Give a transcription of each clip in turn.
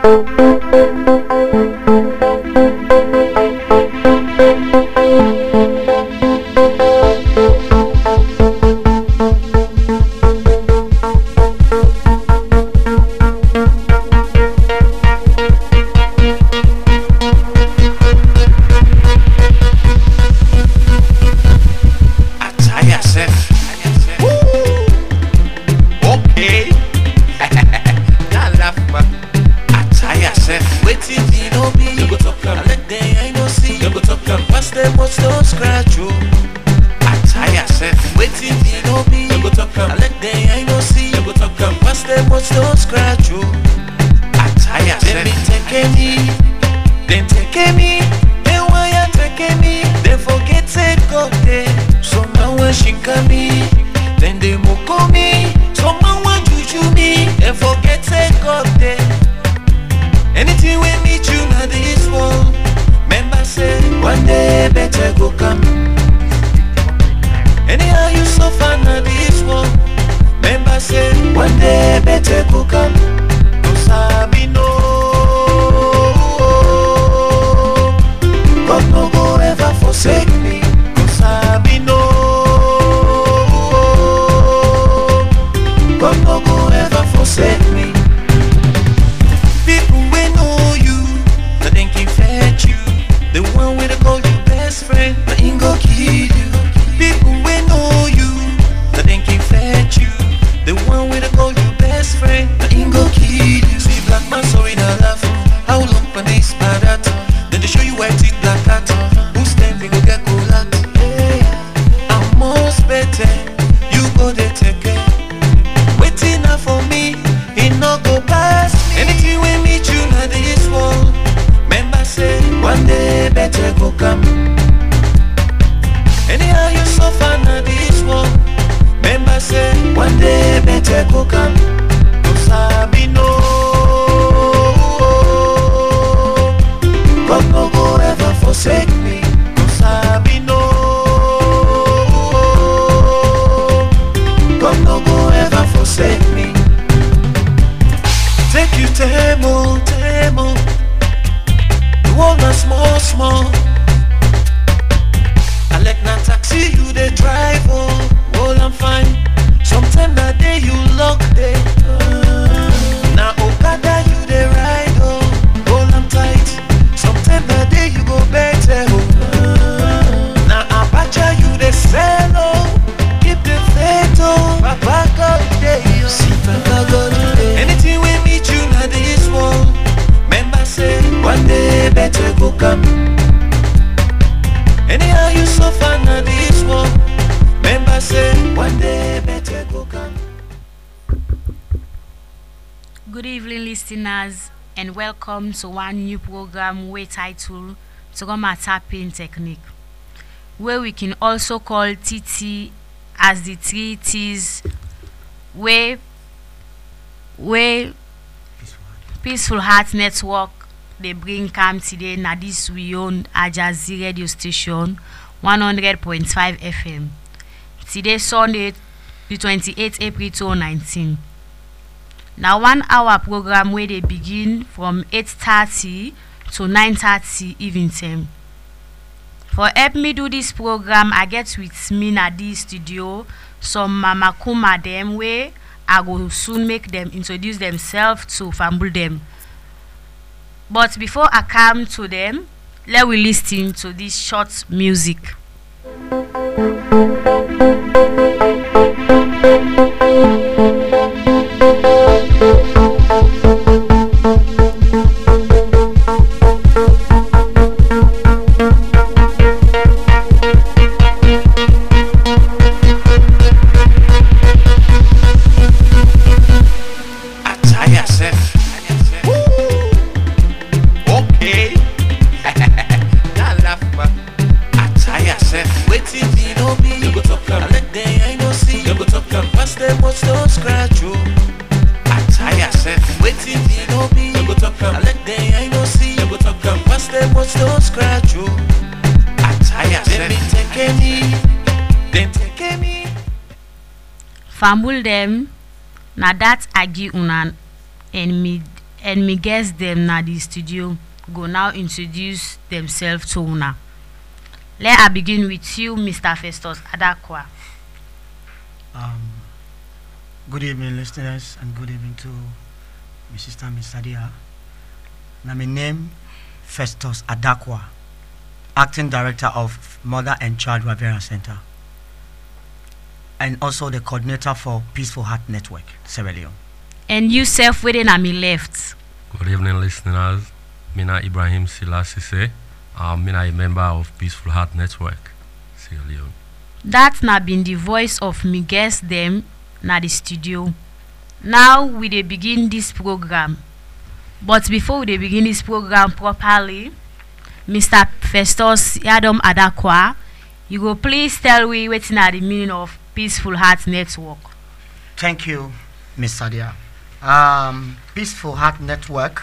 And welcome to one new program we titled Troma Tapping Technique, where we can also call TT as the 3 T's where Peaceful Heart Network they bring come today na this we own Ajazi radio station 100.5 FM. Today Sunday the 28th April 2019. Now 1 hour program where they begin from 8:30 to 9:30 evening time. For help me do this program, I get with me na this studio some mama kuma them where I will soon make them introduce themselves to fumble them. But before I come to them, let we listen to this short music. Fumble them, na that agi una and me guest them na the studio go now introduce themselves to una. Let I begin with you, Mr. Festus Adakwa. Good evening, listeners, and good evening to my sister, Miss Sadia. Now, my name Festus Adakwa, Acting Director of Mother and Child Riviera Center, and also the coordinator for Peaceful Heart Network, Sierra Leone. And you self waiting at me left. Good evening, listeners. Mina Ibrahim Silasise. Mina a member of Peaceful Heart Network, Sierra Leone. That na been the voice of me guest them na the studio. Now we dey begin this program. But before we dey begin this program properly, Mr. Festus Adam Adakwa, you go please tell we wetin na the meaning of Peaceful Heart Network. Thank you, Miss Sadia. Peaceful Heart Network,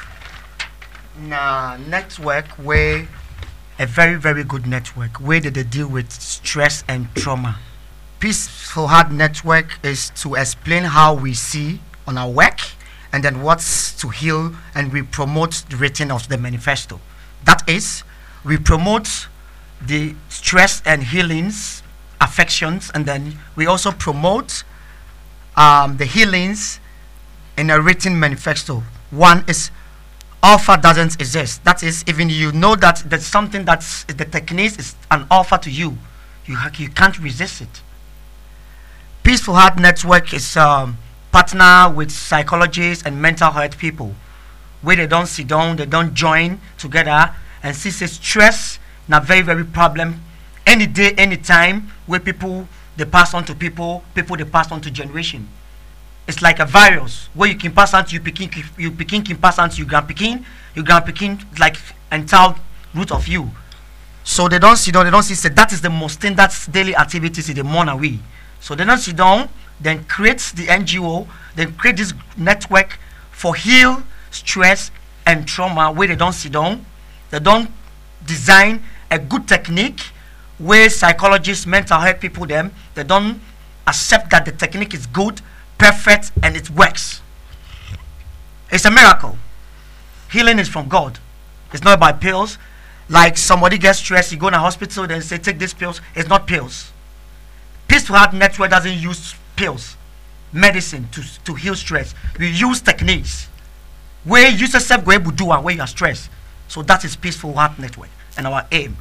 network where a very, very good network where they deal with stress and trauma. Peaceful Heart Network is to explain how we see on our work and then what's to heal, and we promote the writing of the manifesto. That is, we promote the stress and healings, affections, and then we also promote the healings in a written manifesto. One is offer doesn't exist. That is, even you know that there's something that's the technique is an offer to you, you can't resist it. Peaceful Heart Network is partner with psychologists and mental health people, where they don't sit down, they don't join together and see stress na very, very problem any day, any time, where people they pass on to people they pass on to generation. It's like a virus where you can pass on to you picking can pass on to your grandpicking like entire root of you. So they don't sit down, they don't see that is the most thing that's daily activities in the morning we. So they don't sit down, then create the NGO, then create this network for heal stress and trauma where they don't sit down. They don't design a good technique where psychologists, mental health people they don't accept that the technique is good, perfect, and it works. It's a miracle. Healing is from God. It's not by pills. Like somebody gets stressed, you go in a hospital, then say take these pills. It's not pills. Peaceful Heart Network doesn't use pills, medicine to heal stress. We use techniques where you yourself go able to do and where you are stressed. So that is Peaceful Heart Network and our aim.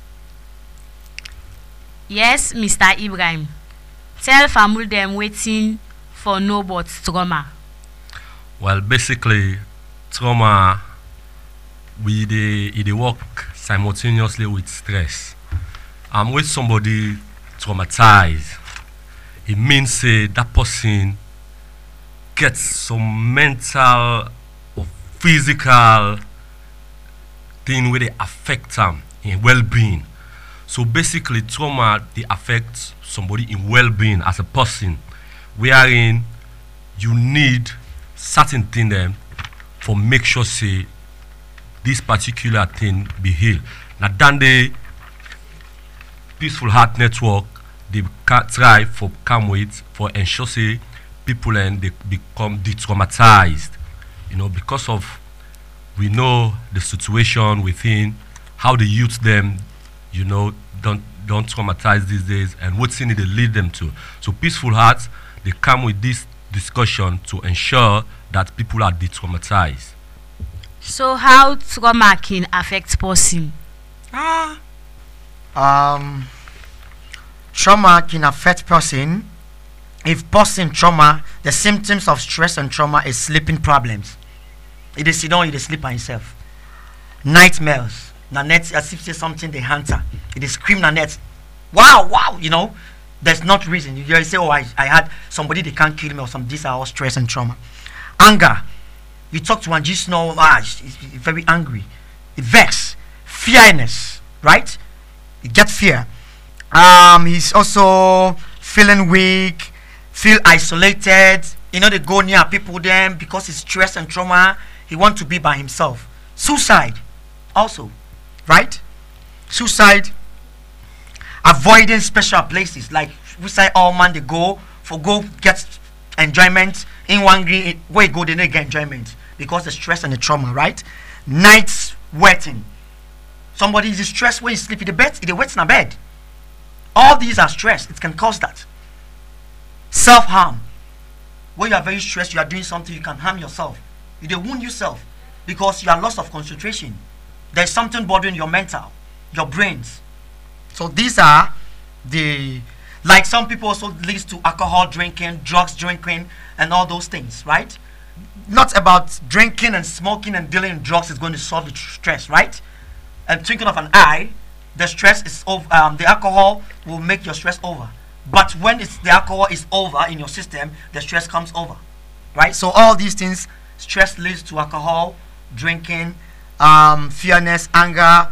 Yes, Mr. Ibrahim. Tell family them waiting for no but trauma. Well, basically, trauma it work simultaneously with stress. When somebody traumatized, it means that person gets some mental or physical thing where they affect them in well-being. So basically, trauma they affect somebody in well-being as a person, wherein you need certain thing them for make sure say this particular thing be healed. Now then the Peaceful Heart Network they try for come with for ensure say people and they become de-traumatized, because of we know the situation within how the youth them don't traumatize these days and what's in it they lead them to. So Peaceful Hearts they come with this discussion to ensure that people are de-traumatized. So how trauma can affect person? Trauma can affect person if person trauma, the symptoms of stress and trauma is sleeping problems. It is sit down, it is sleep by himself. Nightmares. Na net as if say something the hunter. It is scream na net. Wow, there's not reason. You just say, oh, I had somebody they can't kill me or some these are all stress and trauma. Anger. You talk to one just know he's very angry. It vex. Fearness, right? You get fear. He's also feeling weak, feel isolated. They go near people then because it's stress and trauma. He wants to be by himself. Suicide, also, right? Suicide, avoiding special places like we say all man they go get enjoyment in one green where go they don't get enjoyment. because the stress and the trauma, right? Night sweating. Somebody is stressed when you sleep in the bed, in the wet in the bed. All these are stress. It can cause that. Self-harm. When you are very stressed, you are doing something, you can harm yourself. You dey wound yourself because you are lost of concentration. There's something bothering your mental, your brains. So these are the, like some people also leads to alcohol drinking, drugs drinking, and all those things, right? Not about drinking and smoking and dealing in drugs is going to solve the stress, right? And thinking of an eye, the stress is over. The alcohol will make your stress over. But when the alcohol is over in your system, the stress comes over, right? So all these things, stress leads to alcohol, drinking, fearness, anger,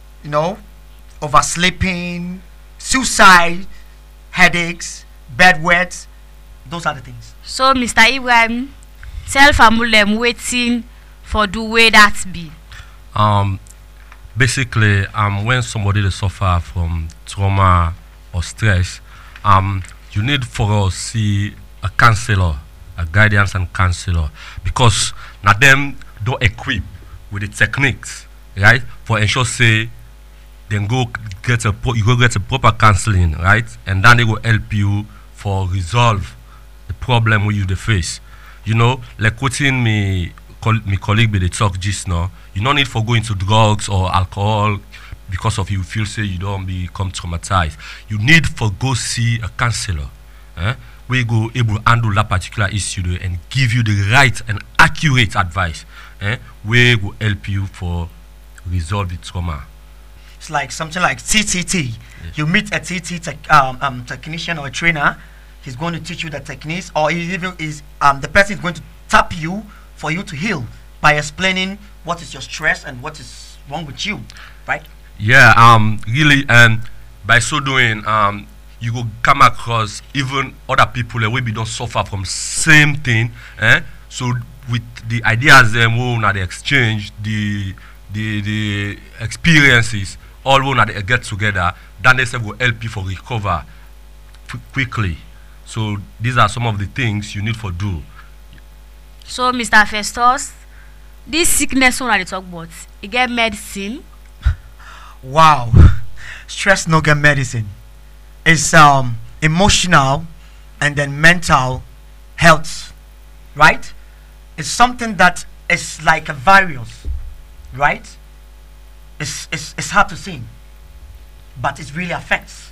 oversleeping, suicide, headaches, bedwets. Those are the things. So, Mr. Ibrahim, tell family waiting for the way that be. Basically, when somebody they suffer from trauma or stress, you need for us see a counselor, a guidance and counselor, because now them don't equip with the techniques, right? For ensure say then you go get a proper counseling, right? And then they will help you for resolve the problem with you the face. Like quoting me colleague with the talk just now, you don't need for going to drugs or alcohol because of you feel say you don't become traumatized. You need for go see a counselor, where you go able to handle that particular issue and give you the right and accurate advice, where will help you for resolve the trauma. It's like something like TTT. Yes. You meet a TT technician or a trainer. He's going to teach you the techniques, or even the person is going to tap you for you to heal by explaining what is your stress and what is wrong with you, right? Yeah, really, and by so doing, you will come across even other people that maybe don't suffer from same thing. So with the ideas when they exchange the experiences, all when they get together, then they say will help you for recover quickly. So these are some of the things you need for do. So Mr. Festus, this sickness one I talk about, you get medicine. Wow, stress no get medicine. It's emotional and then mental health, right? It's something that is like a virus, right? It's hard to see, but it really affects,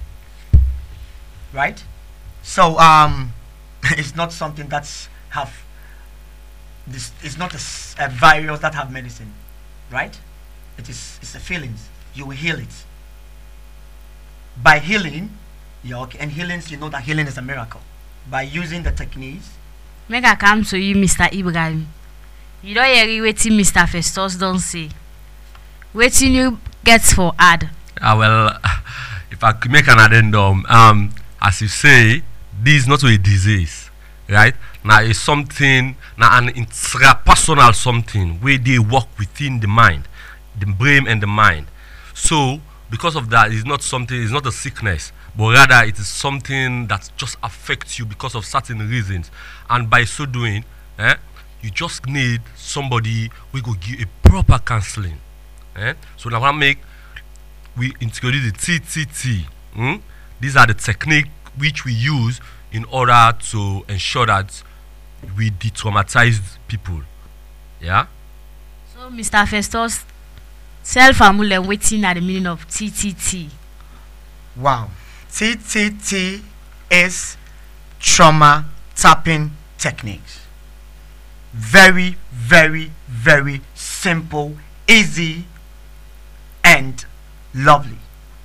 right? So it's not something that's have this. It's not a virus that have medicine, right? It's a feelings. You will heal it. By healing, and healings, you know that healing is a miracle. By using the techniques. Make I come to you, Mr. Ibrahim. You don't hear waiting Mr. Festus don't say. Waiting you gets for ad. Well, if I could make an addendum, as you say, this is not a disease, right? Now it's something, now an intrapersonal something where they work within the mind, the brain and the mind. So because of that, it's not something, it's not a sickness, but rather it is something that just affects you because of certain reasons. And by so doing, you just need somebody who will give a proper counseling. So now we introduce the TTT. These are the techniques which we use in order to ensure that we de-traumatize people. Yeah? So Mr. Festus, self-amule waiting at the meaning of TTT. Wow. TTT is trauma tapping techniques. Very, very, very simple, easy, and lovely.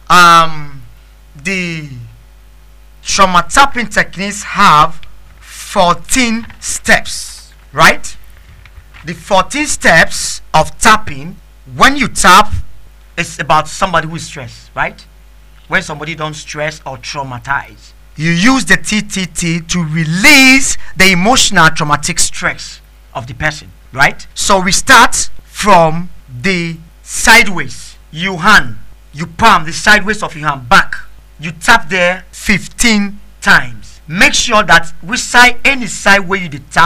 The trauma tapping techniques have 14 steps, right? The 14 steps of tapping, when you tap, it's about somebody who is stressed, right? When somebody don't stress or traumatize, you use the TTT to release the emotional traumatic stress of the person, right? So we start from the sideways. You palm the sideways of your hand back. You tap there 15 times. Make sure that which side, any side where you tap,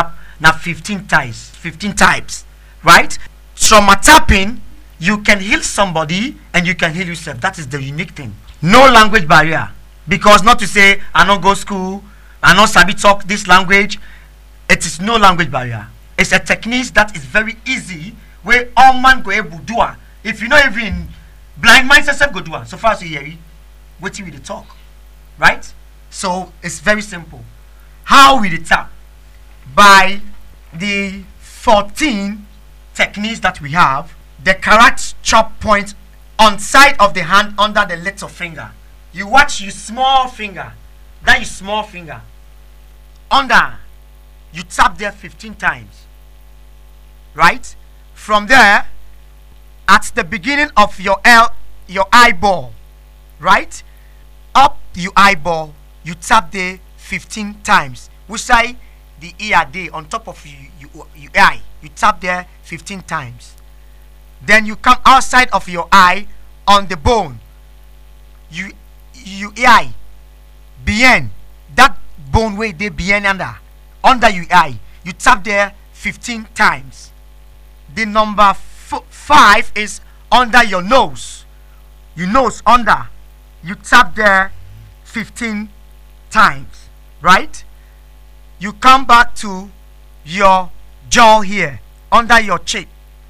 Now 15 types, right? Trauma tapping, you can heal somebody and you can heal yourself. That is the unique thing. No language barrier. Because not to say I don't go school, I don't sabi talk this language. It is no language barrier. It's a technique that is very easy where all man go able to do it. If you know even blind minds yourself go do it. So far as you hear it, wait till we talk. Right? So it's very simple. How we tap? By the 14 techniques that we have, the correct chop point on side of the hand under the little finger. You watch your small finger, that is small finger. Under, you tap there 15 times. Right? From there, at the beginning of your eyeball, right? Up your eyeball, you tap there 15 times. Which side? The ear there on top of your eye. You tap there 15 times. Then you come outside of your eye on the bone. You eye behind that bone way they behind under your eye. You tap there 15 times. The number 5 is under your nose. Your nose under. You tap there 15 times. Right? You come back to your jaw here under your cheek.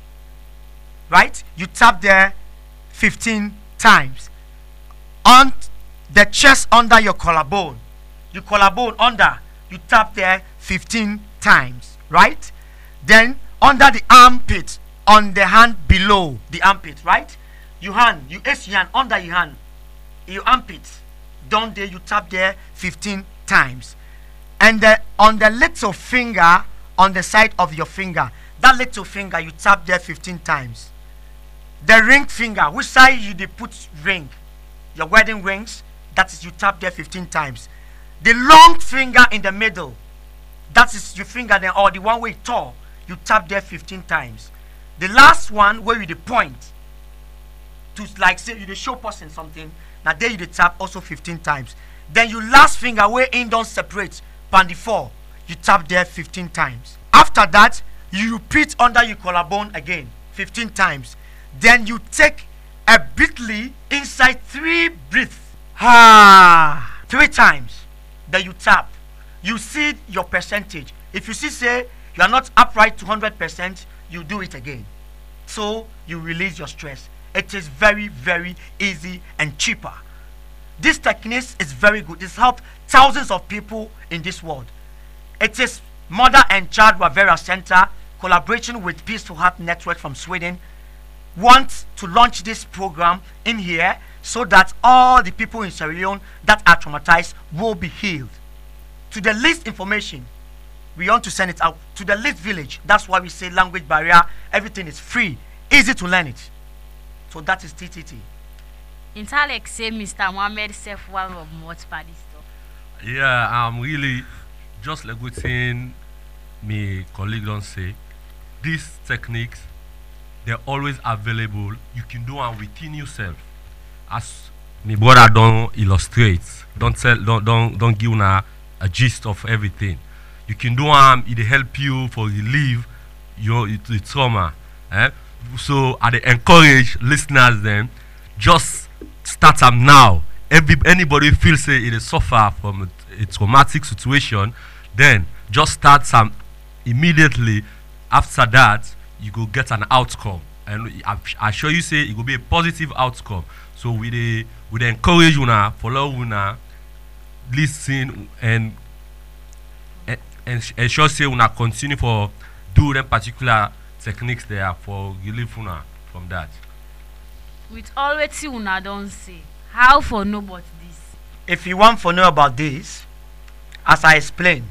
Right? You tap there 15 times. On the chest under your collarbone. Your collarbone under. You tap there 15 times. Right? Then under the armpit, on the hand below the armpit. Right? Your hand. You ace your hand under your hand. Your armpit. Down there you tap there 15 times. And on the little finger, on the side of your finger, that little finger you tap there 15 times. The ring finger, which side you they put ring, your wedding rings, that is you tap there 15 times. The long finger in the middle, that is your finger then, or the one way tall, you tap there 15 times. The last one where you the point to like say you the show person something, now there you the tap also 15 times. Then your last finger where in don't separate, pan the 4, you tap there 15 times. After that, you repeat under your collarbone again 15 times. Then you take a breathly inside 3 breaths. 3 times. Then you tap. You see your percentage. If you see say you are not upright to 100%, you do it again. So you release your stress. It is very, very easy and cheaper. This technique is very good. It's helped thousands of people in this world. It is Mother and Child Ravera Center, collaboration with Peaceful Heart Network from Sweden, want to launch this program in here so that all the people in Sierra Leone that are traumatized will be healed. To the least information, we want to send it out to the least village. That's why we say language barrier, everything is free, easy to learn it. So that is TTT. Intalek say Mr. Mohammed self one of what party stuff. Yeah, I'm really just like good thing my colleague don't say. These techniques, they're always available. You can do them within yourself. As my brother don't illustrate, don't give una a gist of everything. You can do them, it help you for relieve your the trauma. So I encourage listeners then, just start them now. Anybody feels say it is suffer from a traumatic situation, then just start some immediately. After that, you go get an outcome, and I assure you say it will be a positive outcome. So we encourage you now, follow you now, listen and ensure say you now continue for do them particular techniques there for relief una from that. With all what you don't say, how for know about this? If you want to know about this, as I explained,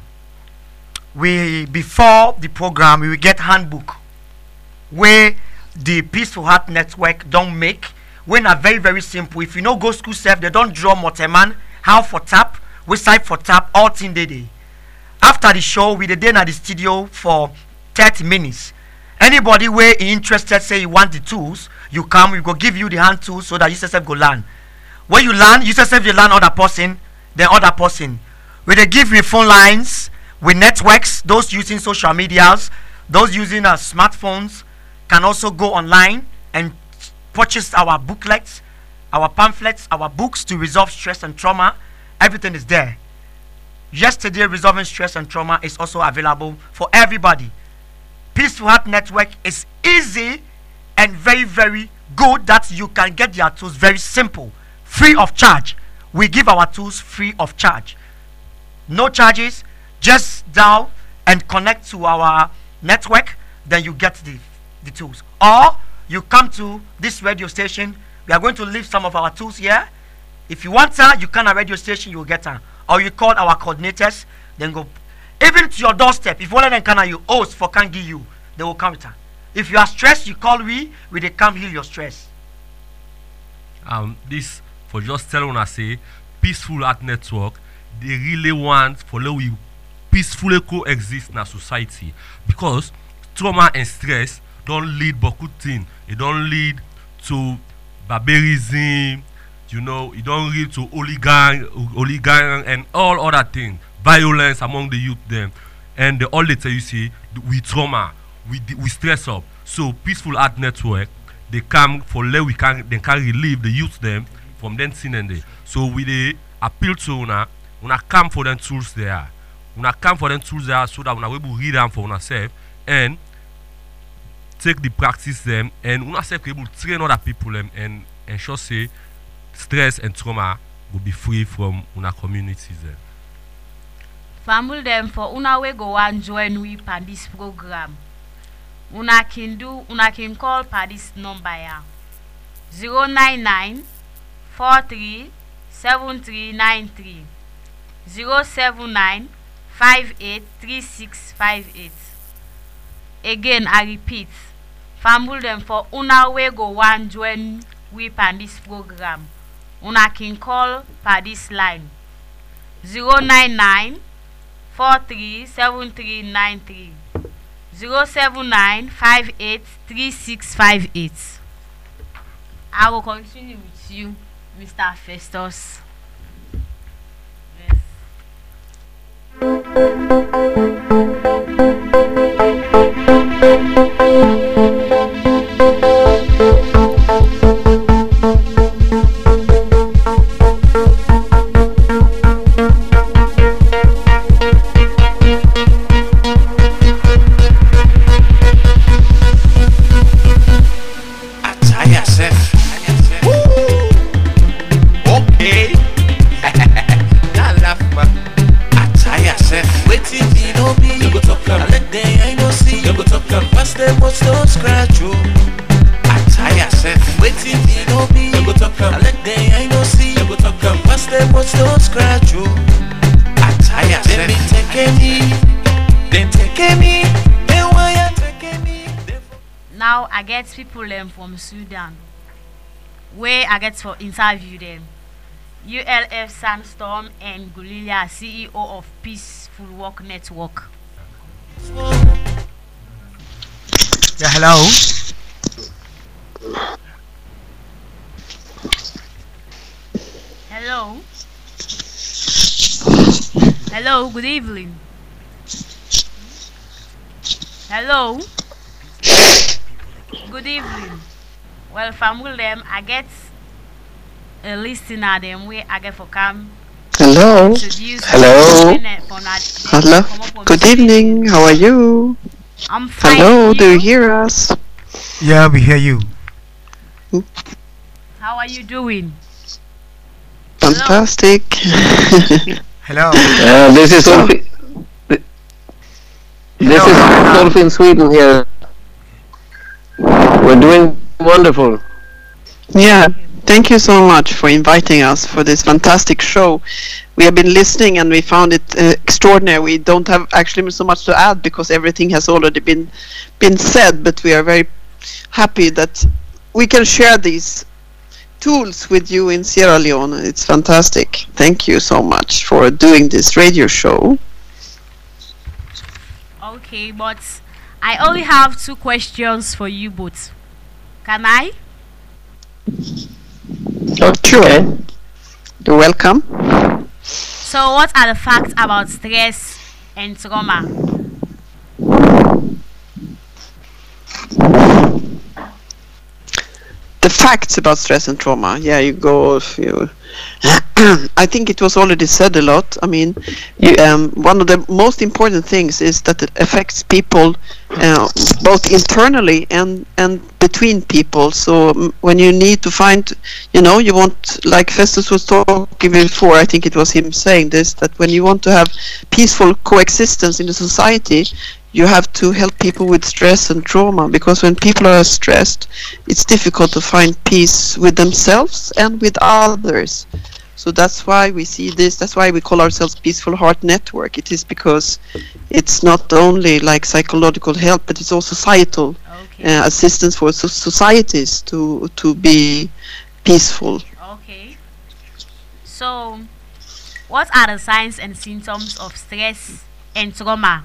before the program we will get handbook where the Peaceful Heart Network don't make, when are very, very simple. If you know go school self, they don't draw Moteman, how for tap, which side for tap, all thing they day. After the show, we did at the studio for 30 minutes. Anybody where interested, say you want the tools, you come, we go give you the hand tools so that you yourself go learn. When you learn, you yourself you learn other person, then other person. When they give you phone lines, with networks, those using social medias, those using smartphones can also go online and purchase our booklets, our pamphlets, our books to resolve stress and trauma. Everything is there. Yesterday, Resolving Stress and Trauma is also available for everybody. Peaceful Heart Network is easy and very, very good that you can get their tools very simple, free of charge. We give our tools free of charge. No charges, just dial and connect to our network, then you get the tools. Or you come to this radio station, we are going to leave some of our tools here. If you want her, you come to a radio station, you will get her. Or you call our coordinators, then go even to your doorstep. If one of them can you host for can give you, they will come with her. If you are stressed, you call we they come heal your stress. This for just telling us say Peaceful Heart Network, they really want for let we peacefully coexist in our society, because trauma and stress don't lead Bokutin, it don't lead to barbarism, it don't lead to hooligan and all other things, violence among the youth them. And all they tell you see, we trauma, we stress up. So Peaceful Heart Network, they come for let they can relieve the youth them from them sin and they. So we they appeal to una come for them tools there. Una come for them tools there so that una able read them for ourselves and take the practice them, and una self able train other people them and ensure say stress and trauma will be free from una communities there. Family them for una we go and join we on this program. Una can call per this number ya 099 43 7393 079 58 3658. Again, I repeat, family them for una we go one join we on this program. Una can call per this line 099 43 7393 079 58 3658. I will continue with you, Mr. Festus. Yes. Now I get people from Sudan where I get to interview them. ULF Sandstorm and Gulilia, CEO of Peaceful Work Network. Yeah, hello. Hello. Hello, good evening. Hello. Good evening. Well, family them, I get a listener them where I get for come. Hello. Hello. Hello. Good evening. How are you? I'm fine. Hello. Do you hear us? Yeah, we hear you. How are you doing? Fantastic. Hello. This is Ulf. This is Ulf in Sweden here. We're doing wonderful. Yeah. Thank you so much for inviting us for this fantastic show. We have been listening and we found it extraordinary. We don't have actually so much to add because everything has already been said, but we are very happy that we can share these tools with you in Sierra Leone. It's fantastic. Thank you so much for doing this radio show. Okay, but I only have 2 questions for you both. Can I? Oh, sure. You're welcome. So what are the facts about stress and trauma? The facts about stress and trauma. Yeah, you go. You I think it was already said a lot. I mean, one of the most important things is that it affects people both internally and between people. So when you need to find, you want, like Festus was talking before, I think it was him saying this, that when you want to have peaceful coexistence in the society, you have to help people with stress and trauma, because when people are stressed, it's difficult to find peace with themselves and with others. So that's why we see this, that's why we call ourselves Peaceful Heart Network. It is because it's not only like psychological help, but it's also societal assistance for societies to be peaceful. Okay. So, what are the signs and symptoms of stress and trauma?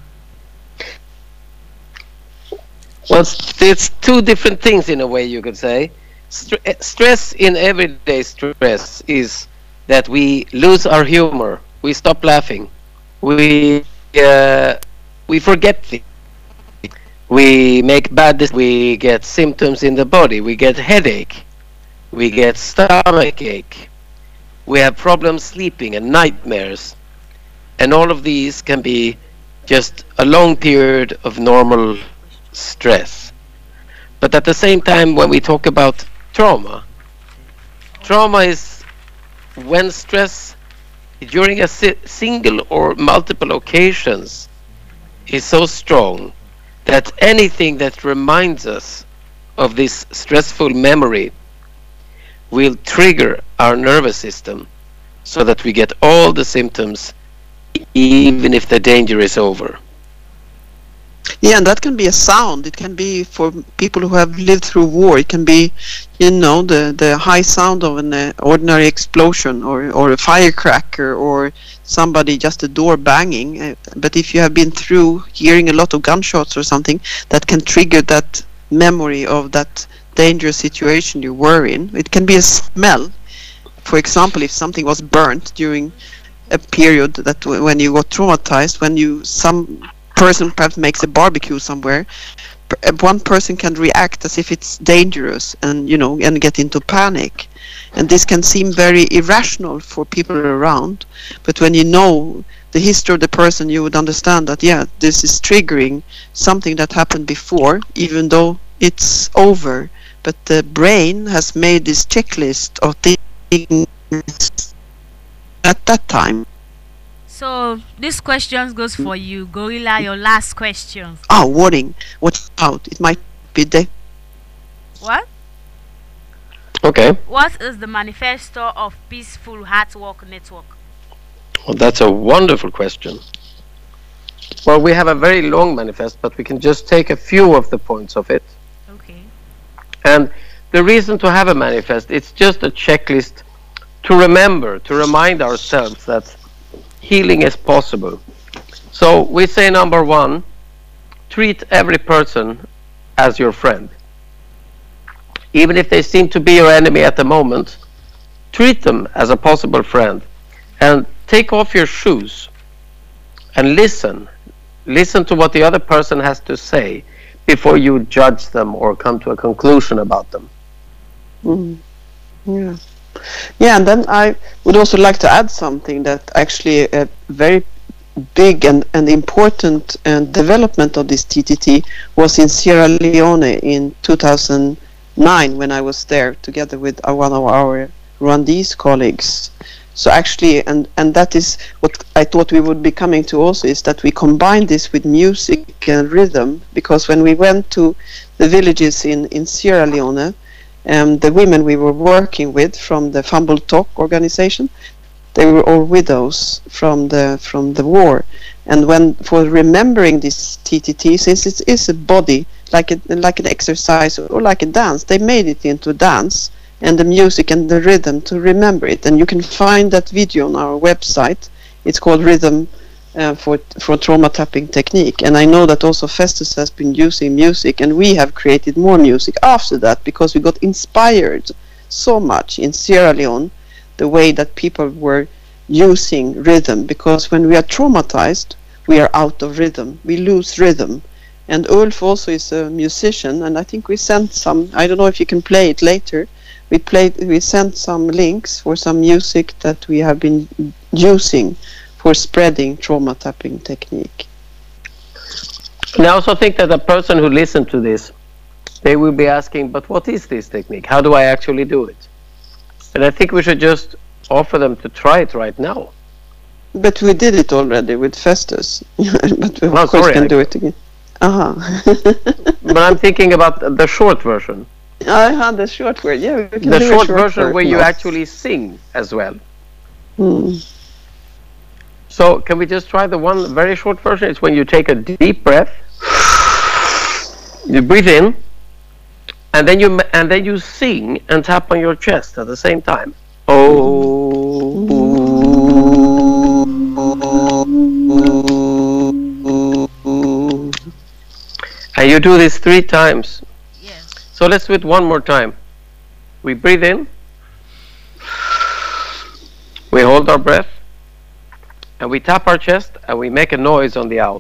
Well, it's two different things in a way, you could say. Stress in everyday stress is that we lose our humor, we stop laughing, we forget things, we make bad decisions, we get symptoms in the body, we get headache, we get stomach ache, we have problems sleeping and nightmares, and all of these can be just a long period of normal stress. But at the same time, when we talk about trauma is when stress during a single or multiple occasions is so strong that anything that reminds us of this stressful memory will trigger our nervous system so that we get all the symptoms even if the danger is over. Yeah, and that can be a sound. It can be for people who have lived through war. It can be, the high sound of an ordinary explosion or a firecracker or somebody, just a door banging. But if you have been through hearing a lot of gunshots or something, that can trigger that memory of that dangerous situation you were in. It can be a smell. For example, if something was burnt during a period that when you got traumatized, when some person perhaps makes a barbecue somewhere, one person can react as if it's dangerous and get into panic, and this can seem very irrational for people around, but when you know the history of the person, you would understand that this is triggering something that happened before, even though it's over, but the brain has made this checklist of things at that time. So this question goes for you, Gorilla. Your last question. Warning! Watch out! It might be there. What? Okay. What is the manifesto of Peaceful Heartwork Network? Well, that's a wonderful question. Well, we have a very long manifest, but we can just take a few of the points of it. Okay. And the reason to have a manifest, it's just a checklist to remind ourselves that healing is possible. So we say, number one, treat every person as your friend. Even if they seem to be your enemy at the moment, treat them as a possible friend. And take off your shoes and listen. Listen to what the other person has to say before you judge them or come to a conclusion about them. Yeah. Yeah, and then I would also like to add something, that actually a very big and important development of this TTT was in Sierra Leone in 2009, when I was there together with one of our Rwandese colleagues. So actually, and that is what I thought we would be coming to also, is that we combine this with music and rhythm, because when we went to the villages in Sierra Leone, the women we were working with from the Fumble Talk organization, they were all widows from the war, and when for remembering this TTT, since it is a body like an exercise or like a dance, they made it into a dance, and the music and the rhythm to remember it, and you can find that video on our website. It's called Rhythm for Trauma Tapping Technique, and I know that also Festus has been using music, and we have created more music after that, because we got inspired so much in Sierra Leone, the way that people were using rhythm, because when we are traumatized, we are out of rhythm. We lose rhythm. And Ulf also is a musician, and I think we sent some, I don't know if you can play it later, we sent some links for some music that we have been using for spreading trauma tapping technique. And I also think that the person who listened to this, they will be asking, but what is this technique? How do I actually do it? And I think we should just offer them to try it right now. But we did it already with Festus. But we of course can do it again. But I'm thinking about the short version. The short version. Yeah, we can the do short version where you actually sing as well. So can we just try the one very short version? It's when you take a deep breath, you breathe in, and then you sing and tap on your chest at the same time. And you do this 3 times. Yes. So let's do it one more time. We breathe in, we hold our breath, and we tap our chest, and we make a noise on the out.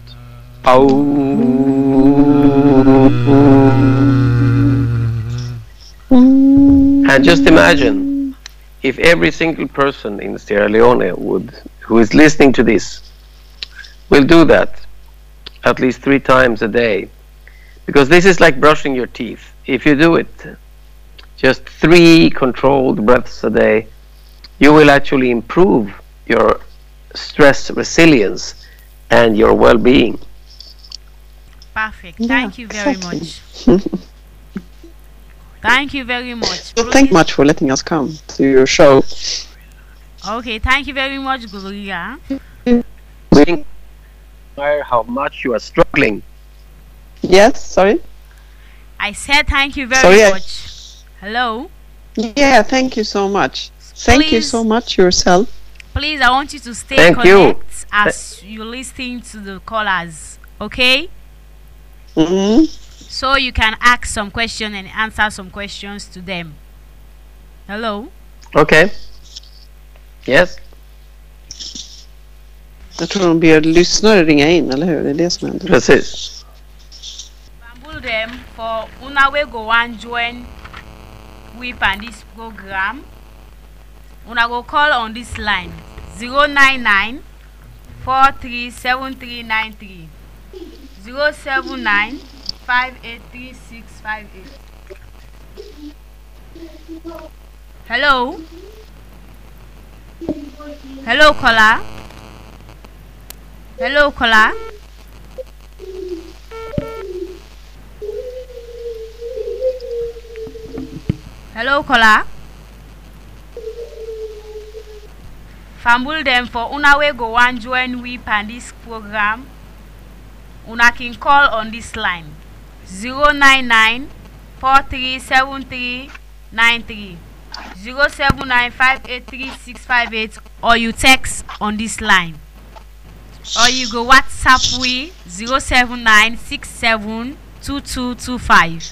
And just imagine if every single person in Sierra Leone who is listening to this, will do that at least 3 times a day. Because this is like brushing your teeth. If you do it just 3 controlled breaths a day, you will actually improve your stress resilience and your well-being. Perfect. Thank you very much. Thank you very much. Well, thank you much for letting us come to your show. Okay, thank you very much, Gloria. How much you are struggling. Yes, sorry? I said thank you very much. Hello? Yeah, thank you so much. Thank you so much yourself. Please, I want you to stay connected as you're listening to the callers, okay? So you can ask some questions and answer some questions to them. Hello? Okay. Yes? Jag tror de ber lyssnare ringa in, eller hur? Det är det som händer. Precis. Bamboo them for una we go and join WIP and this program. Una go call on this line 099 437393 079 583658. Hello? Hello, caller? Hello, caller? Hello, caller? Fambul them for una we go and join WIP and this program. Una can call on this line 099 437393 079 583658, or you text on this line, or you go WhatsApp we 079 67 2225.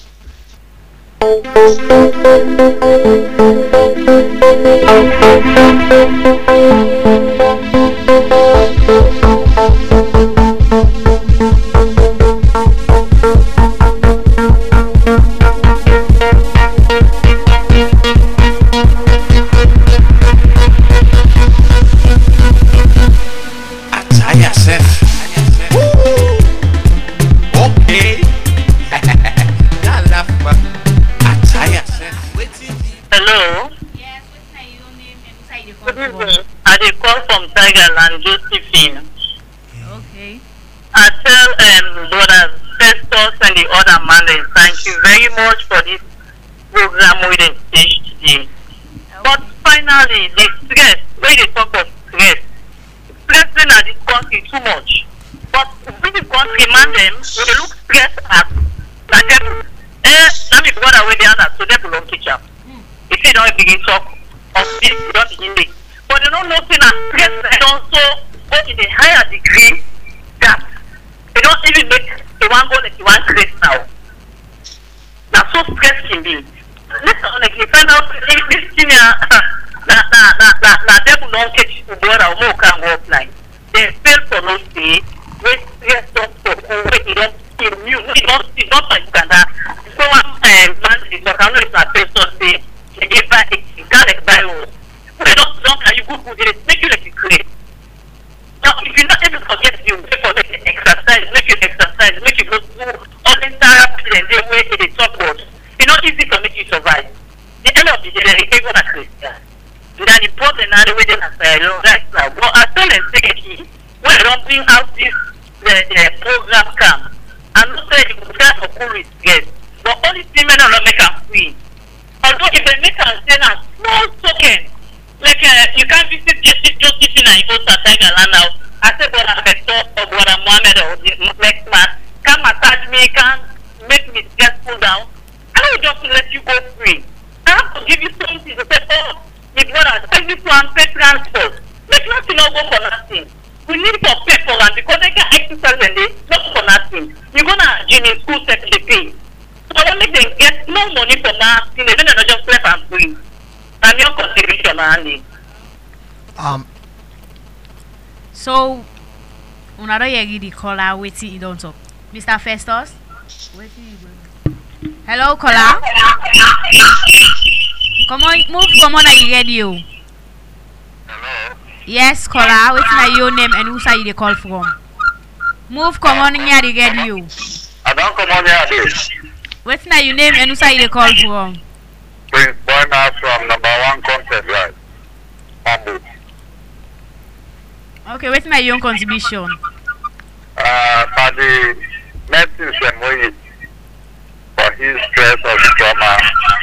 Josephine. Okay. I tell Brother Festus and the other man, thank you very much for this program we did stage today. But finally, the stress, when they talk of stress, stressing at this country too much. But when the country man them, we look stressed at like them, let me brother with the other, so they belong teacher. If you don't begin talk of this, you don't begin this. But they don't know that stress is also go in a higher degree that they don't even make the one go like the one stress now. That's so stress can be. Listen, like you find out this thing that devil don't catch the brother or more can go offline. They fail for no stay, when know if my pastor say they give back garlic virus. When you don't can you go food it make you like a create. Now if you're not able to get you make for make exercise, make you exercise, make you go through all the therapy and the way they talk about. It's not easy to make you survive. The end of the day they go to Christian. Then the problem now the way they say right now. But I tell them secondly, when they don't bring out this the program camp, I'm not saying you can for cool risk, yes. But only thing men not make them free. Although if they make them send a small token, like you can't visit justice in an Ibosa Tiger land now. I said, Brother Vector or Brother Mohammed or the next man, come attach me, can make me get pulled down. I will just let you go free. I have to give you something to say, oh, my brother, take this one, pay transport. Make nothing not go for nothing. We need to pay for them because they can exercise and they not for nothing. You're gonna gym in school set the pay. So I make them get no money for nothing, and then they just left and free. And your contribution only. So una don hear the caller wetin he don talk. Mr. Festus? Hello, caller. Come on, move come on the radio. Hello. Yes, caller. Wetin na your name and who say you dey call from? Move come on near the radio. I don't come on here this. Wetin na your name and who say you dey call from? Prince Boyna from #1 content, right? Humble. Okay, wetin na your own contribution? For the medicine and way for his stress or trauma.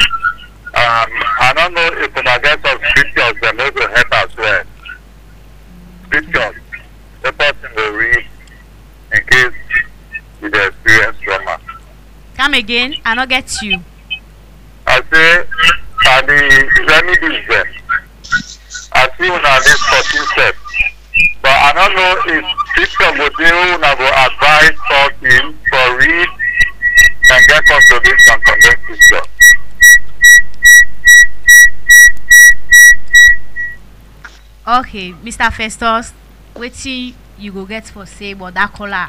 I don't know if I get some scriptures that may help as well. Scriptures, the person will read in case he experience trauma. Come again, I no get you. I say, for the remedies then, I see una this 14 steps. But I don't know if scripture will do una go advise talking for read and get us to this and condemn scripture. Okay, Mr. Festus, wetin you go get for say about that caller?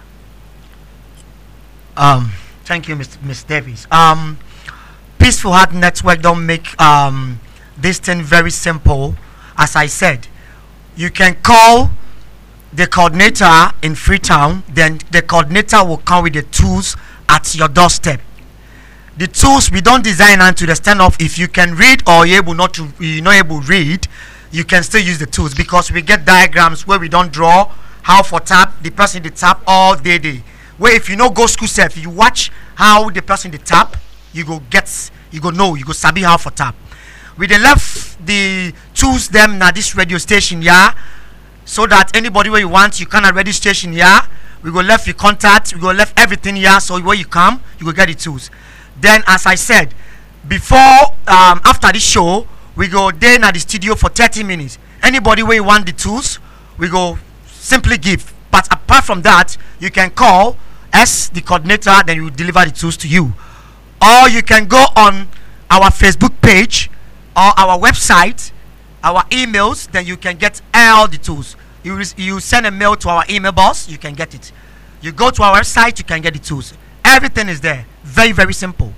Thank you, Miss Davis. Peaceful Heart Network don't make this thing very simple. As I said, you can call the coordinator in Freetown, then the coordinator will come with the tools at your doorstep. The tools we don't design unto the stand of if you can read or you're not able to read, you can still use the tools because we get diagrams where we don't draw how for tap the person the tap all day. Where if you know go school self, you watch how the person the tap, you go sabi how for tap. We dey left the tools them na this radio station, yeah, so that anybody where you want you can at radio station, yeah. We go left your contact, we go left everything, yeah. So where you come, you go get the tools. Then, as I said before, after this show, we go there at the studio for 30 minutes. Anybody where you want the tools, we go simply give. But apart from that, you can call as the coordinator, then we will deliver the tools to you. Or you can go on our Facebook page or our website, our emails, then you can get all the tools. You send a mail to our email box, you can get it. You go to our website, you can get the tools. Everything is there. Very, very simple.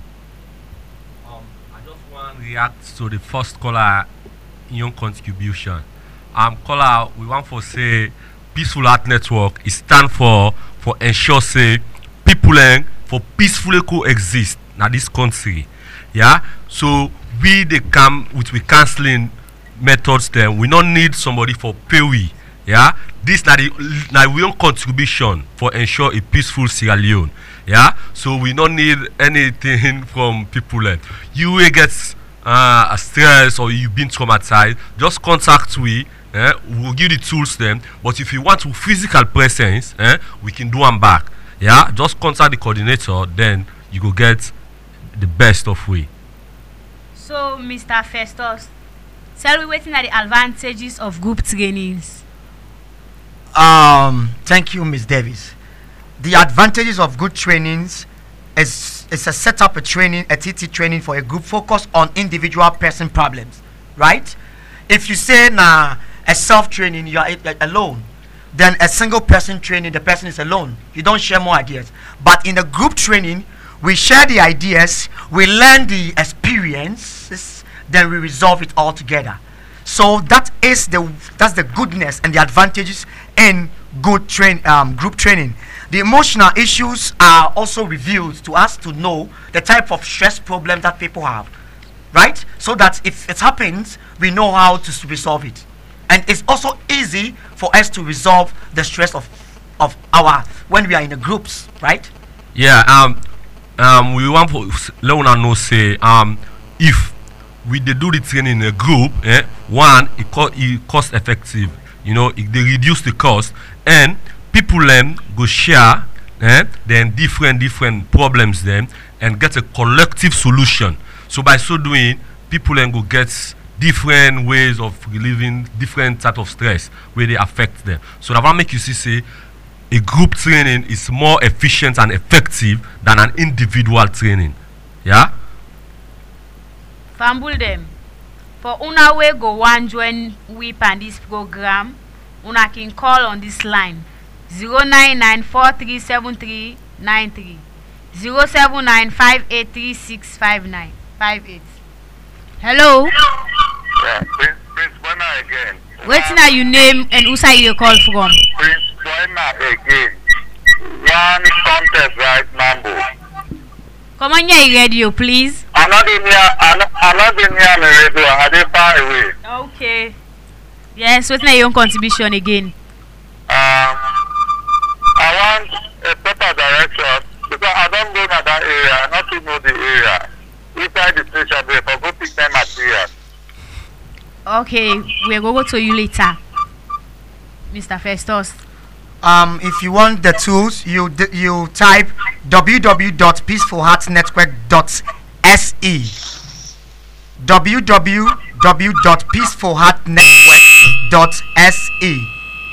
I just want to react to the first caller young contribution. Caller, we want to say Peaceful Heart Network is stand for ensure say people for peacefully coexist in this country. Yeah, so we they come with counseling methods. Then we don't need somebody for pay. Yeah, this na we own contribution for ensure a peaceful Sierra Leone. Yeah, so we don't need anything from people. You will get a stress or you've been traumatized. Just contact we. We'll give the tools them. But if you want to physical presence, we can do them back. Yeah, just contact the coordinator. Then you go get the best of we. So, Mr. Festus, tell me what are the advantages of group trainings? Thank you, Ms. Davis. The advantages of good trainings is a set up a TT training for a group focused on individual person problems, right? If you say a self-training, you are alone. Then a single person training, the person is alone. You don't share more ideas. But in a group training, We share the ideas, we learn the experiences, then we resolve it all together. So that's the goodness and the advantages in good group training. The emotional issues are also revealed to us to know the type of stress problem that people have, right? So that if it happens, we know how to resolve it. And it's also easy for us to resolve the stress of our when we are in the groups, right? Yeah. We want to let una know say if we they do the training in a group, one it cost effective. You know, they reduce the cost and people go share then different problems then and get a collective solution. So by so doing, people go get different ways of relieving different type of stress where they affect them. So that will make you see say a group training is more efficient and effective than an individual training. Yeah? Fambul them. For una we go one join we pan this program, una can call on this line 099437393 07958365958. Hello. Yeah, Prince Bona again. What's now your name and who say you call from? Prince Bona again. One contest right Mambo. Come on your radio, please. I'm not in here my radio. I dey far away. Okay. Yes, what's now your own contribution again? I want a proper direction because I don't go to that area. I not to know the area. Inside the station there for go pick them materials. Okay, we'll go to you later, Mr. Festus. If you want the tools, you type www.peacefulheartnetwork.se www.peacefulheartnetwork.se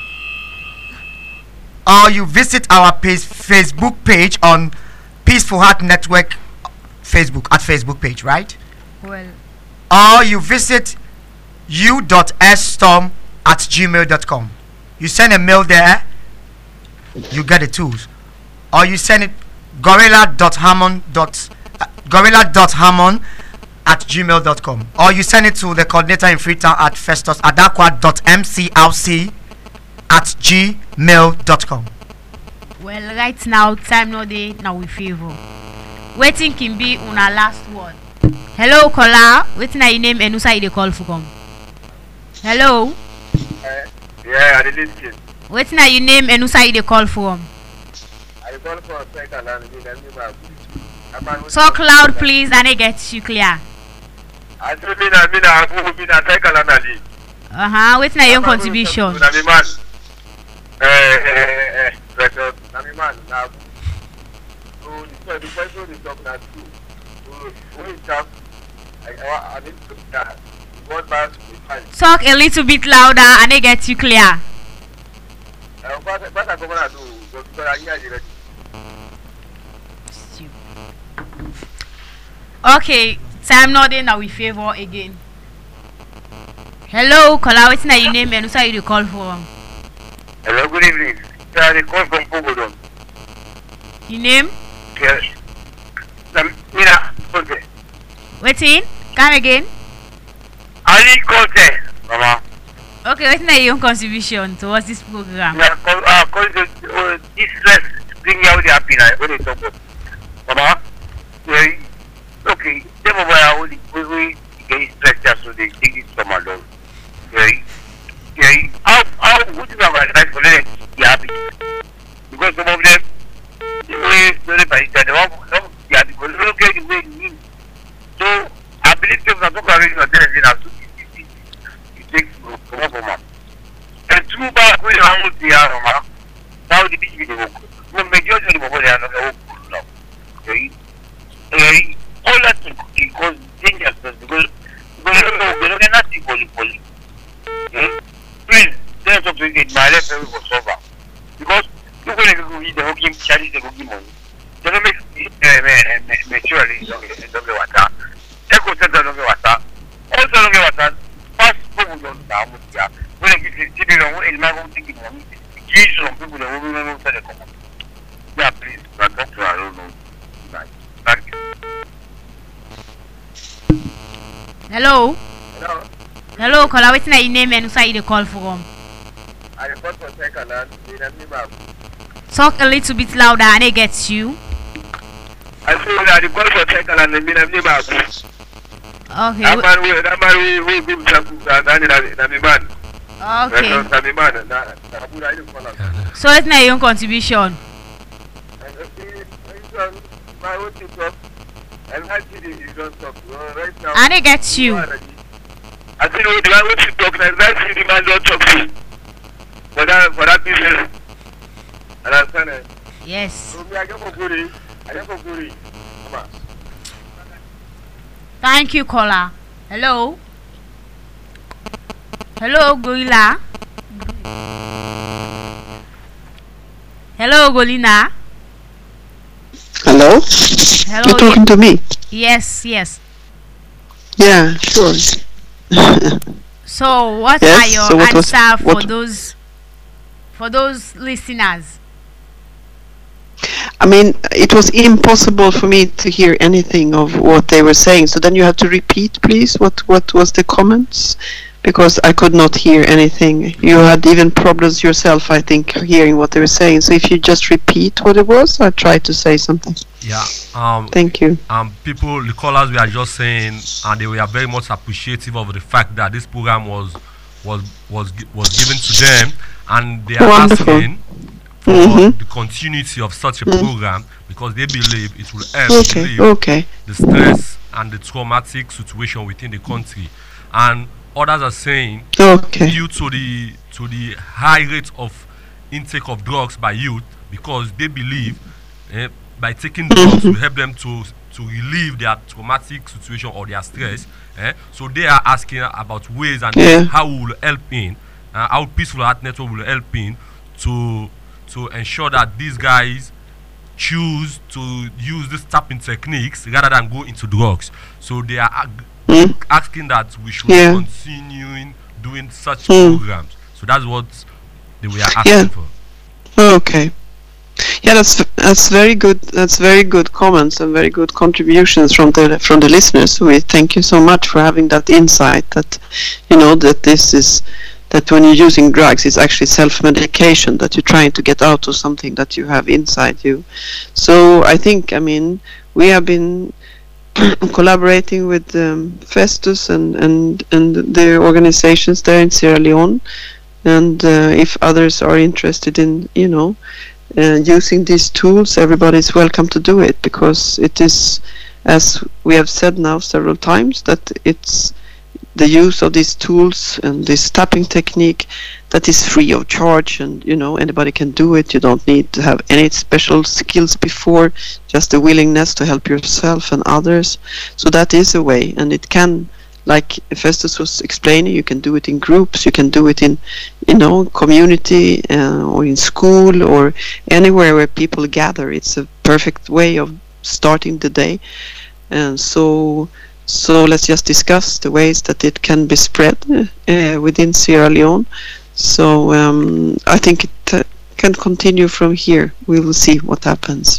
or you visit our Facebook page on Peaceful Heart Network Facebook at Facebook page, right? Well, or you visit u.storm@gmail.com. You send a mail there, you get the tools. Or you send it gorilla.hammond@gmail.com. Or you send it to the coordinator in Freetown at festusadakwa.mclc@gmail.com. well, right now, time no day, now we favor. Waiting can be on our last word. Hello, caller. Waiting your name and who say they call from? Hello. Yeah, I did it. Waiting your name and who say they call from? I call for a second and Talk loud, please, and I get you clear. I told me that I will be a second and What's your own contribution? The person is talking at you. When it comes, I need to start. What bad Talk a little bit louder and I get you clear. What I'm going to do is okay, time not in now we favor again. Hello, caller, what's your name and who say you call from? hello, good evening. I call from Pogodon. Your name? Yes. Mina Kote. Waiting, come again. Ali Kote. Mama. Okay, what's your own contribution towards this program? Yeah, this stress bring you out the happiness when they talk about. Mama. Yeah. Okay. Them over here we get stressed just so they take it from alone. Yeah. Yeah. How would you have advice for them to be happy? Because some of them the way they buy it, they want yeah, because they don't get the way you need. So I believe them not to carry your attention as you take come up from. And two back when you want to hear Mama. Now the big video. No majority of the people they are not now. Okay. All that thing cause dangerous because they don't get nothing poly. Please, there's something in my life will solve. Because you're going to go eat the hooking charity the hooking money. They don't make maturely don't get water. Echo center don't get water. Also don't get water. Fast people don't down with ya. When I get to the wrong in my own thinking money, kids from people that will be able to come. Yeah, please, but doctor, I don't know. Hello. Hello. Hello, caller. What's your name and where you dey call from? I report for Tekaland in Amibab. Talk a little bit louder and it gets you. I say I report for Tekaland in Amibab. Okay. That man we give some Namiman. Okay. Namiman. So it's not your contribution. My own TikTok. And actually you don't talk. Right now. And it gets you. I think the man who TikTok and actually the man don't talk to. For that business. Understand it? Yes. So me I get for Guri. Come on. Thank you, caller. Hello. Hello, Gorilla. Hello, Golina. Hello? Hello. You're talking to me? Yes. Yeah, sure. So, what Yes, are your so what was- answer what- for those listeners? I mean, it was impossible for me to hear anything of what they were saying. So then you have to repeat, please. What was the comments? Because I could not hear anything. You had even problems yourself, I think, hearing what they were saying. So if you just repeat what it was, I tried to say something. Yeah. Thank you. People, the callers were just saying, and they were very much appreciative of the fact that this program was given to them, and they are Wonderful. asking for Mhm. the continuity of such a program because they believe it will help Okay, relieve okay. the stress and the traumatic situation within the country. And others are saying Okay. due to the high rate of intake of drugs by youth, because they believe by taking drugs will help them to relieve their traumatic situation or their stress. So they are asking about ways and how we will help in, how Peaceful Heart Network will help in to ensure that these guys choose to use these tapping techniques rather than go into drugs. So they are asking that we should continue doing such programs. So that's what they were asking for. Okay. Yeah, that's very good. That's very good comments and very good contributions from the listeners. We thank you so much for having that insight that that this is that when you're using drugs, it's actually self-medication that you're trying to get out of something that you have inside you. So I think, we have been collaborating with Festus and the organizations there in Sierra Leone, and if others are interested in using these tools, everybody is welcome to do it, because it is, as we have said now several times, that it's the use of these tools and this tapping technique that is free of charge, and anybody can do it. You don't need to have any special skills before, just the willingness to help yourself and others. So that is a way, and it can, like Festus was explaining, you can do it in groups, you can do it in community or in school or anywhere where people gather. It's a perfect way of starting the day. And so let's just discuss the ways that it can be spread within Sierra Leone. So I think it can continue from here. We will see what happens,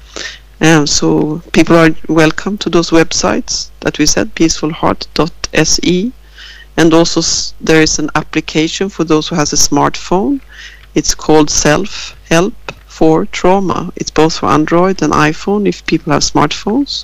so people are welcome to those websites that we said, peacefulheart.se, and also there is an application for those who has a smartphone. It's called Self-Help for Trauma. It's both for Android and iPhone if people have smartphones.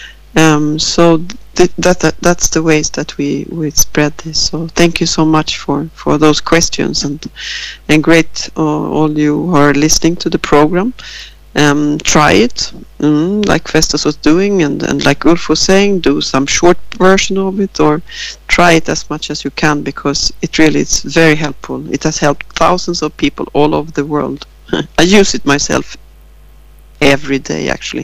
So that's the ways that we spread this. So thank you so much for those questions, and great all you who are listening to the program. Try it, like Festus was doing, and like Ulf was saying, do some short version of it, or try it as much as you can, because it really is very helpful. It has helped thousands of people all over the world. I use it myself every day, actually.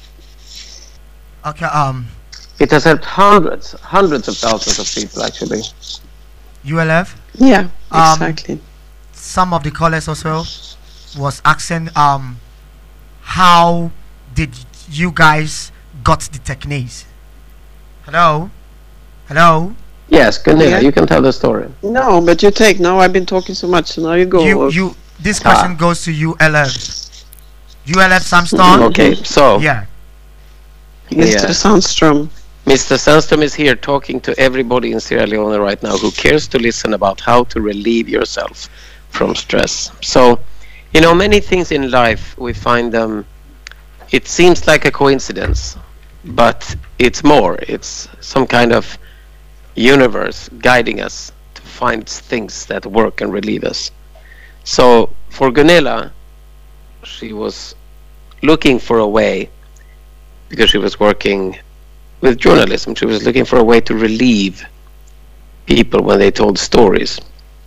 Okay. It has helped hundreds of thousands of people, actually. ULF. Yeah, exactly. Some of the callers also was asking, how did you guys got the techniques? Hello. Yes, Gunilla, you can tell the story. No, but you take. Now I've been talking so much, so now you go. This question goes to ULF. ULF Samstone. Okay, so yeah. Mr. Sandstrom. Mr. Sandstrom is here talking to everybody in Sierra Leone right now who cares to listen about how to relieve yourself from stress. So, you know, many things in life we find it seems like a coincidence, but it's more. It's some kind of universe guiding us to find things that work and relieve us. So for Gunilla, she was looking for a way, because she was working with journalism, she was looking for a way to relieve people when they told stories.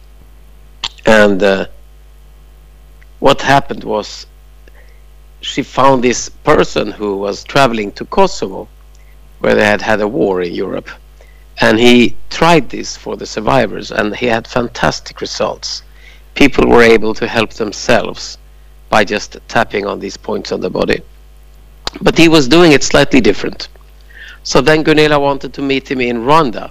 And what happened was she found this person who was traveling to Kosovo, where they had had a war in Europe. And he tried this for the survivors, and he had fantastic results. People were able to help themselves by just tapping on these points on the body. But he was doing it slightly different. So then Gunilla wanted to meet him in Rwanda.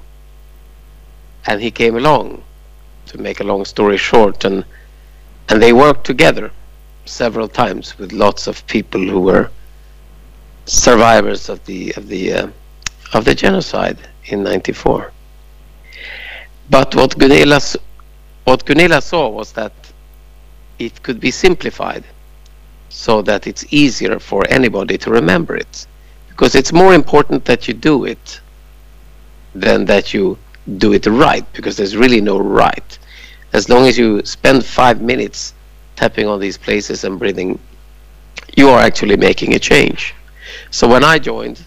And he came along, to make a long story short, and they worked together several times with lots of people who were survivors of the genocide in '94. But what Gunilla saw was that it could be simplified so that it's easier for anybody to remember it, because it's more important that you do it than that you do it right, because there's really no right. As long as you spend 5 minutes tapping on these places and breathing, you are actually making a change. So when I joined,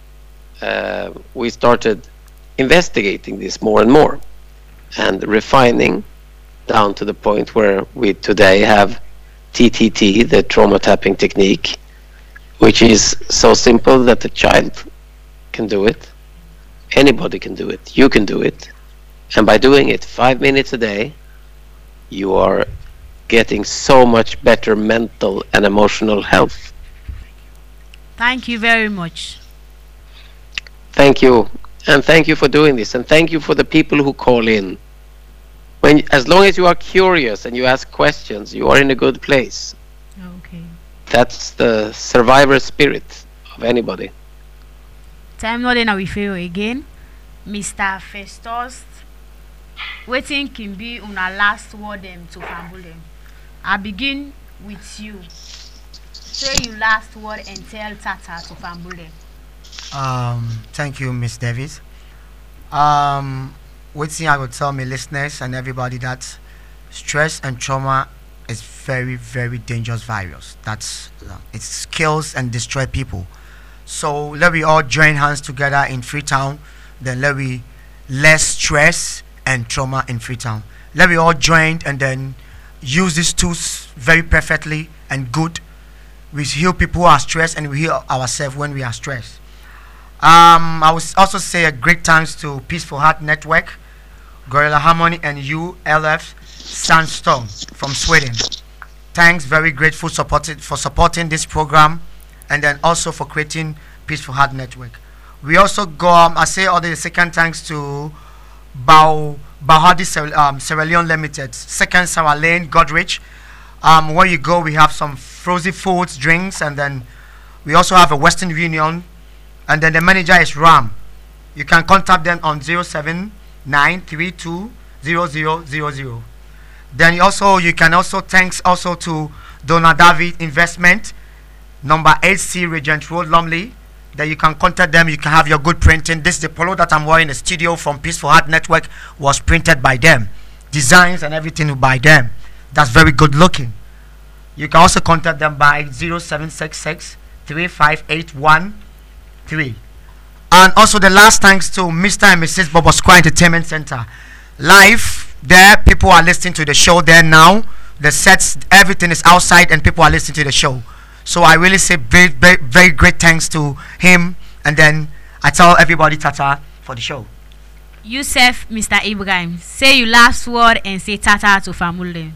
we started investigating this more and more and refining down to the point where we today have TTT, the trauma tapping technique, which is so simple that a child can do it, anybody can do it, you can do it, and by doing it 5 minutes a day, you are getting so much better mental and emotional health. Thank you very much. Thank you, and thank you for doing this, and thank you for the people who call in. As long as you are curious and you ask questions, you are in a good place. Okay. That's the survivor spirit of anybody. Time not then we fail again. Mr. Festus, waiting can be una last word to Fambule. I begin with you. Say your last word and tell Tata to Fambule. Thank you, Miss Davis. Waiting, I will tell my listeners and everybody that stress and trauma is very, very dangerous virus. That's it kills and destroys people. So let we all join hands together in Freetown. Then let we less stress and trauma in Freetown. Let we all join and then use these tools very perfectly and good. We heal people who are stressed and we heal ourselves when we are stressed. I would also say a great thanks to Peaceful Heart Network, Gorilla Harmony, and ULF Sandstorm from Sweden. Thanks, very grateful for supporting this program, and then also for creating Peaceful Heart Network. We also go, I say all the second thanks to Bahadi Sierra Leone Limited, second Sarah Lane, Godrich. Where you go, we have some frozen foods, drinks, and then we also have a Western Union. And then the manager is Ram. You can contact them on 079320000. Then you can also thanks also to Donna David Investment, number 8C Regent Road, Lumley. Then you can contact them. You can have your good printing. This is the polo that I'm wearing in the studio from Peaceful Heart Network, was printed by them. Designs and everything by them. That's very good looking. You can also contact them by 0766 3581 3. And also the last thanks to Mr. and Mrs. Bobo Square Entertainment Center. Live there, people are listening to the show there now. The sets, everything is outside and people are listening to the show. So I really say very, very, very great thanks to him. And then I tell everybody Tata for the show. Yusuf, Mr. Ibrahim, say your last word and say Tata to Famule.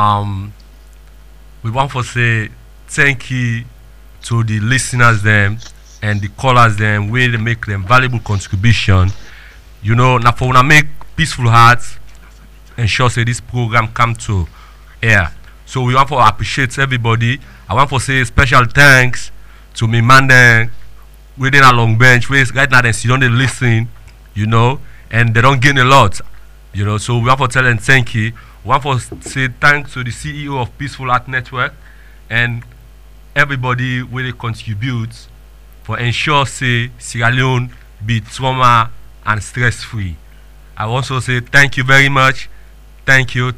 We want to say thank you to the listeners them and the callers them, where they make them valuable contribution. You know, now for when I make Peaceful Hearts, ensure say this program come to air. So we want to appreciate everybody. I want to say special thanks to me man within a long bench, where right now they sit down, they listen, you know, and they don't gain a lot, you know. So we have to tell them thank you. We have to say thanks to the CEO of Peaceful Heart Network and everybody where they contribute for ensure say Sierra Leone be trauma and stress free. I also say thank you very much. Thank you.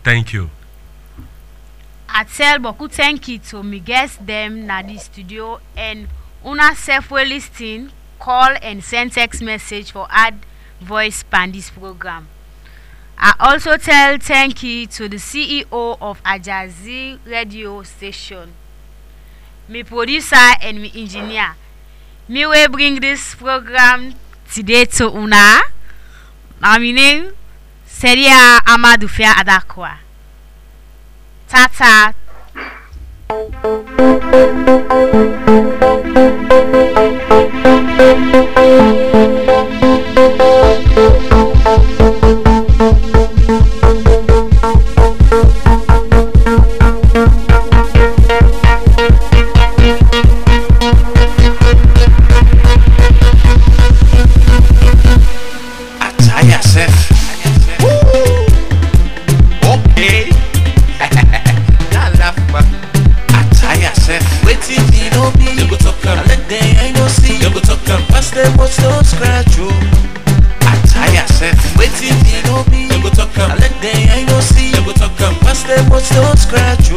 I tell beaucoup thank you to me guests them na the studio and una self will listen, call and send text message for add voice pan this program. I also tell thank you to the CEO of Ajazi radio station, me producer and me engineer. Me will bring this program today to una. My name Seria Amadou Fia Adakwa. Tata. Waiting, you know me. Them go talk, I let them, I know see. Them go talk, pass them, what's no scratch.